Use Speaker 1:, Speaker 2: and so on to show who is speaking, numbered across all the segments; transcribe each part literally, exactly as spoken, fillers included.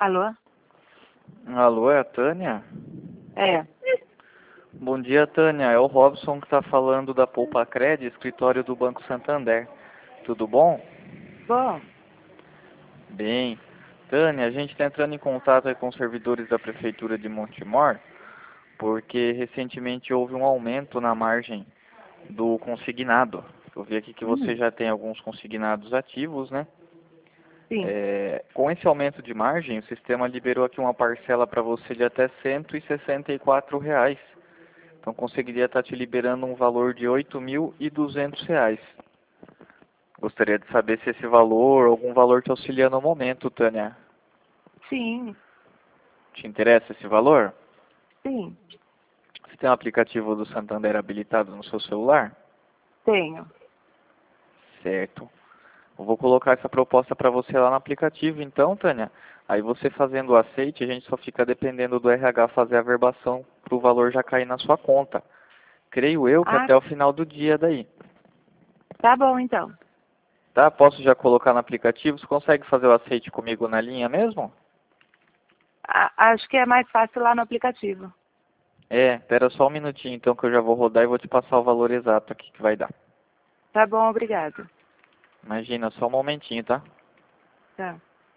Speaker 1: Alô?
Speaker 2: Alô, é a Tânia?
Speaker 1: É.
Speaker 2: Bom dia, Tânia. É o Robson que está falando da Poupa Cred, escritório do Banco Santander. Tudo bom?
Speaker 1: Bom,
Speaker 2: Bem. Tânia, a gente está entrando em contato aí com os servidores da Prefeitura de Montemor, porque recentemente houve um aumento na margem do consignado. Eu vi aqui que você
Speaker 1: hum,
Speaker 2: já tem alguns consignados ativos, né?
Speaker 1: sim.
Speaker 2: É, com esse aumento de margem, o sistema liberou aqui uma parcela para você de até cento e sessenta e quatro reais. Então conseguiria estar te liberando um valor de oito mil e duzentos reais. Gostaria de saber se esse valor, algum valor te auxilia no momento, Tânia.
Speaker 1: Sim,
Speaker 2: Te interessa esse valor?
Speaker 1: sim,
Speaker 2: Você tem um aplicativo do Santander habilitado no seu celular?
Speaker 1: tenho.
Speaker 2: Certo. Eu vou colocar essa proposta para você lá no aplicativo, então, Tânia. Aí você fazendo o aceite, a gente só fica dependendo do R H fazer a verbação para o valor já cair na sua conta. Creio eu que
Speaker 1: Ah,
Speaker 2: até o final do dia daí.
Speaker 1: tá bom então.
Speaker 2: Tá? Posso já colocar no aplicativo? Você consegue fazer o aceite comigo na linha mesmo?
Speaker 1: A- acho que é mais fácil lá no aplicativo.
Speaker 2: É, espera só um minutinho então que eu já vou rodar e vou te passar o valor exato aqui que vai dar.
Speaker 1: Tá bom, obrigado.
Speaker 2: Imagina, só um momentinho, tá?
Speaker 1: Tá.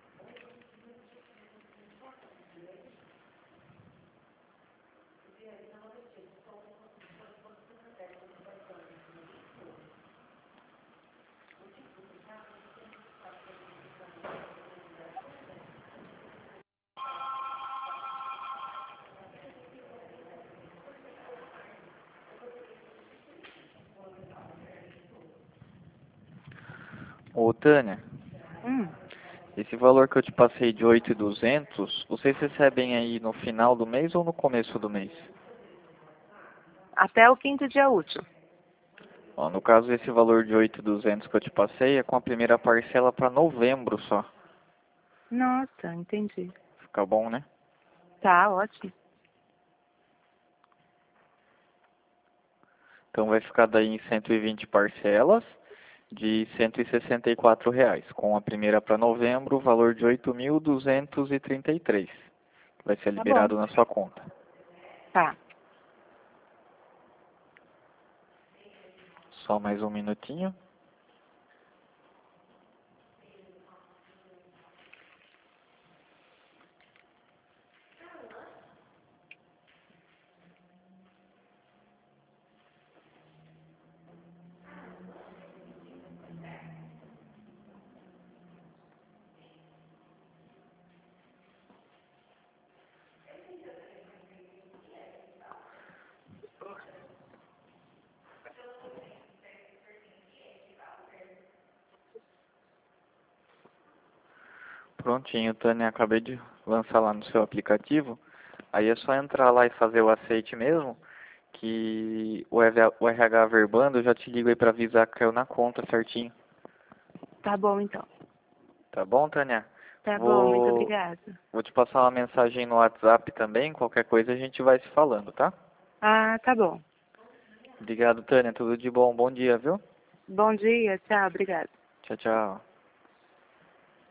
Speaker 2: Ô, Tânia,
Speaker 1: Hum,
Speaker 2: esse valor que eu te passei de oito mil e duzentos, vocês recebem aí no final do mês ou no começo do mês?
Speaker 1: até o quinto dia útil.
Speaker 2: Ó, no caso, esse valor de oito mil e duzentos que eu te passei é com a primeira parcela para novembro só.
Speaker 1: Nossa, entendi.
Speaker 2: Fica bom, né?
Speaker 1: Tá, ótimo.
Speaker 2: Então vai ficar daí em cento e vinte parcelas de cento e sessenta e quatro reais. Com a primeira para novembro, o valor de oito mil duzentos e trinta e três. Vai ser
Speaker 1: Tá bom.
Speaker 2: liberado na sua conta.
Speaker 1: Tá.
Speaker 2: Só mais um minutinho. Prontinho, Tânia. Acabei de lançar lá no seu aplicativo. Aí é só entrar lá e fazer o aceite mesmo. Que o R H verbando, eu já te ligo aí para avisar que caiu na conta certinho.
Speaker 1: Tá bom então.
Speaker 2: Tá bom, Tânia?
Speaker 1: Tá bom, muito
Speaker 2: Vou,
Speaker 1: obrigada.
Speaker 2: vou te passar uma mensagem no WhatsApp também. Qualquer coisa a gente vai se falando, tá?
Speaker 1: Ah, tá bom.
Speaker 2: Obrigado, Tânia. Tudo de bom. Bom dia, viu?
Speaker 1: Bom dia, tchau, obrigada.
Speaker 2: Tchau, tchau.